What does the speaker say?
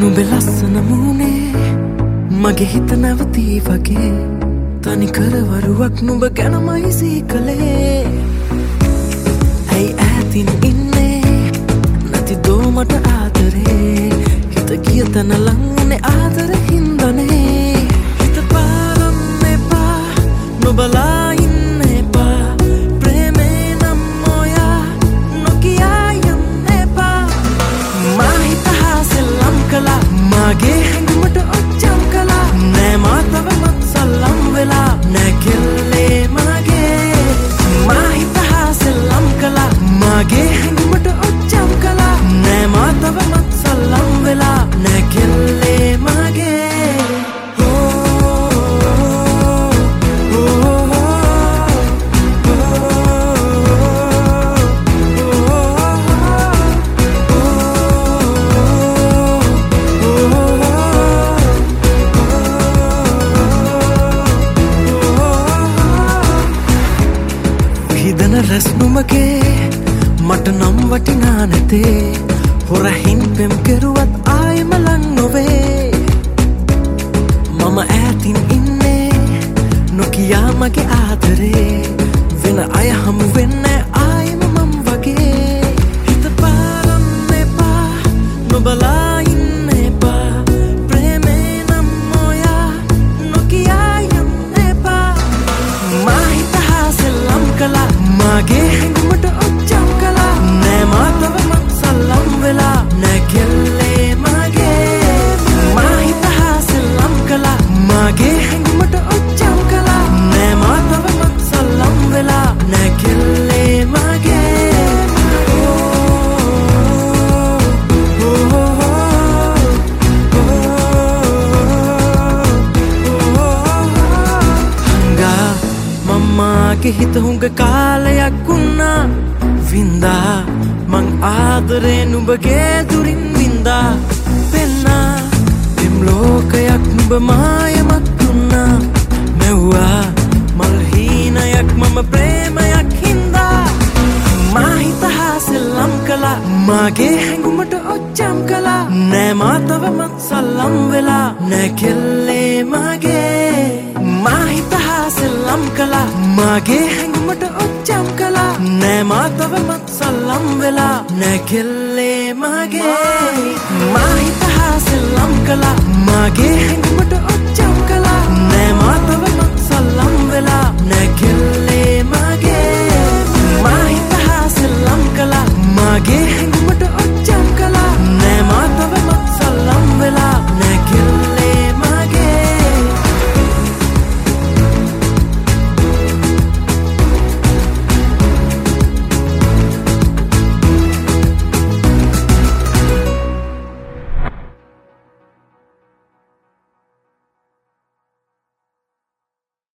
නුඹ ලස්සන මූනේ මගේ හිත නැවතී වගේ තනි කරවරුවක් නුඹ ගැනමයි සීකලේ ඇයි ඈතින් ඉන්නේ නැති දෝ මට ආදරේ හිත ගිය තැන ලං වුනේ ආදර හින්දනේ හිත පාරන්න එපා නොබලා ඉන්න එපා ප්‍රේමේ නම් ඔයා නොකියා යන්න එපා මා හිත හාසෙල්ලම් කළා මාගේ හැඟුමට ඔච්චම් කළා නෑ මා තවමත් සල්ලම් වෙලා නෑ කෙල්ලේ මාගේ මා හිත හාසෙල්ලම් කළා මාගේ හැඟුමට ඔච්චම් කළා නෑ මා තවමත් සල්ලම් වෙලා නෑ කෙල්ලේ මාගේ රැස් නුමගේ මට නම් වටිනා නැතේ හොරහින් පෙම් කෙරුවත් ආයෙම ලං නොවේ මම ඈතින් ඉන්නේ නොකියා මගේ ආදරේ වෙන අය හමු වෙන්නේ ආයෙම මම වගේ හිත පාරන්න එපා නොබලා ඉන්න එපා ප්‍රේමේ නම් ඔයා නොකියා යන්න එපා මා හිත හාසෙල්ලම් කළා මාගේ හැඟුමට ඔච්චම් කළා නෑ මා තවමත් සල්ලම් වෙලා නෑ කෙල්ලේ මාගේ මා හිත හාසෙල්ලම් කළා මාගේ හැඟුමට ඔච්චම් කළා නෑ මා තවමත් සල්ලම් වෙලා නෑ කෙල්ලේ මාගේ මගේ හිත හුඟ කාලයක් වුණා වින්දා මං ආදරේ නුඹගේ දුරින් වින්දා පෙන්නා එම් ලෝකයක් නුඹ මායමක් දුන්නා මෙව්වා මල් හීනයක් මම ප්‍රේමයක් හින්දා මා හිත හාසෙල්ලම් කළා මාගේ හැඟුමට ඔච්චම් කළා නෑ මා තවමත් සල්ලම් වෙලා නෑ කෙල්ලේ මාගේ මා හිත හාසෙල්ලම් කළා මාගේ හැඟුමට ඔච්චම් කළා නෑ මා තවමත් සල්ලම් වෙලා නෑ කෙල්ලේ මාගේ මා හිත හාසෙල්ලම් කළා මාගේ හැඟුමට ඔච්චම් කළා නෑ මා තවමත් සල්ලම් වෙලා නෑ කෙල්ලේ මාගේ මා හිත හාසෙල්ලම් කළා මාගේ